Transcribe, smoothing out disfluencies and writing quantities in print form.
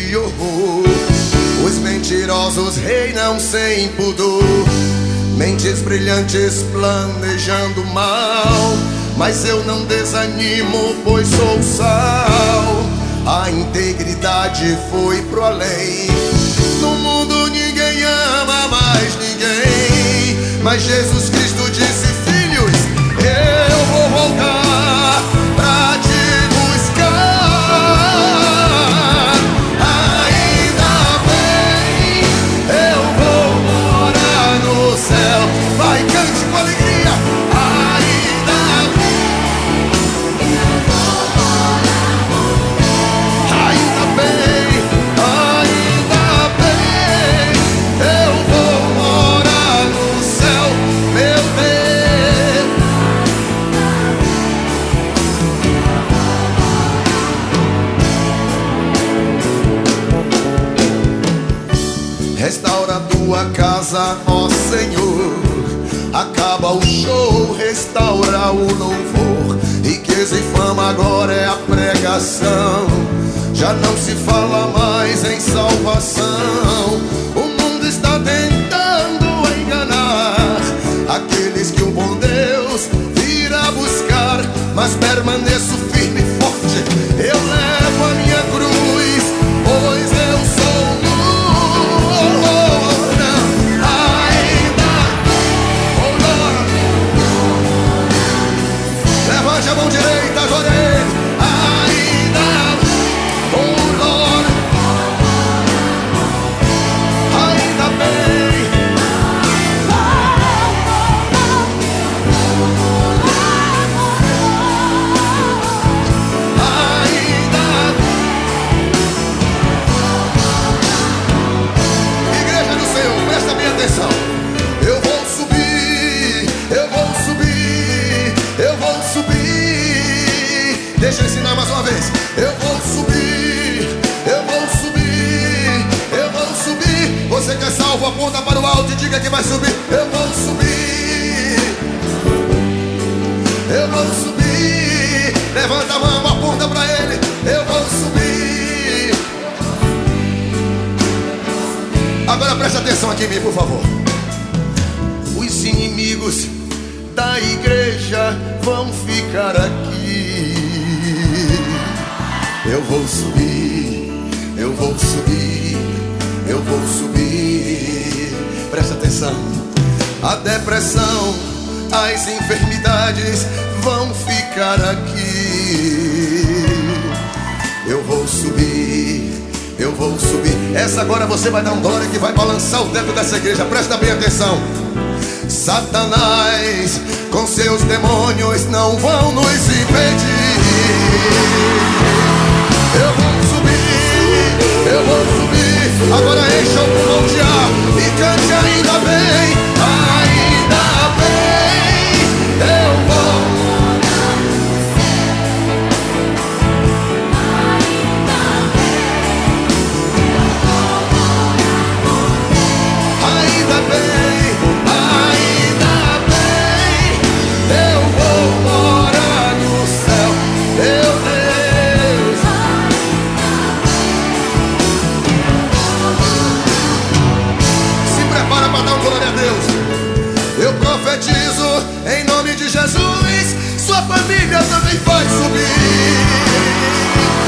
de horror. Os mentirosos reinam sem pudor, mentes brilhantes planejando mal. Mas eu não desanimo, pois sou sal. A integridade foi pro além. No mundo ninguém ama mais ninguém, mas Jesus Cristo disse: filhos, eu vou voltar pra te buscar. Ainda bem, eu vou morar no céu. Vai, cante com alegria. Ainda bem, eu vou morar no céu. Ainda bem, eu vou morar no céu, meu Deus. Restaura a tua casa, ó Senhor. Acaba o show, restaura o louvor. Riqueza e fama agora é a pregação. Já não se fala mais em salvação. O mundo está tentando enganar aqueles que o bom Deus virá buscar. Mas permaneço firme e forte, eu levo a minha cruz, pois eu sou Lord. Ainda, oh Lord. Levante a mão direita, adore Ele. Ainda, oh Lord. Ainda bem. Igreja do Senhor, presta bem atenção. Eu vou subir, eu vou subir, eu vou subir. Deixa eu ensinar mais uma vez. Eu vou subir, eu vou subir, eu vou subir. Você que é salvo, aponta para o alto e diga que vai subir. Eu vou subir, eu vou subir. Levanta a mão, aponta para Ele. Eu vou subir. Agora presta atenção aqui em mim, por favor. Os inimigos da igreja vão ficar aqui. Eu vou subir, eu vou subir, eu vou subir. Presta atenção. A depressão, as enfermidades vão ficar aqui. Eu vou subir, eu vou subir. Essa agora você vai dar um glória que vai balançar o teto dessa igreja. Presta bem atenção. Satanás com seus demônios não vão nos impedir. Eu vou subir, eu vou subir. Agora encha o pulmão de ar e cante ainda bem. Ainda bem, eu vou. Ainda bem, eu vou morar no céu, meu Deus. Se prepara para dar um glória a Deus. Eu profetizo em nome de Jesus, sua família também vai subir.